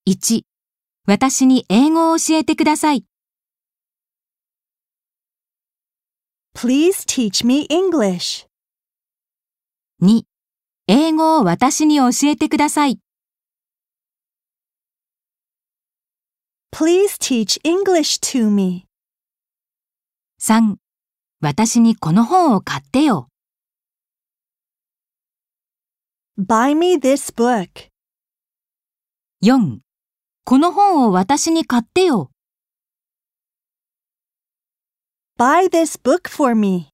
1、私に英語を教えてください。 Please teach me English. 2、英語を私に教えてください。 Please teach English to me. 3、私にこの本を買ってよ。 Buy me this book. 4、この本を私に買ってよ。 Buy this book for me.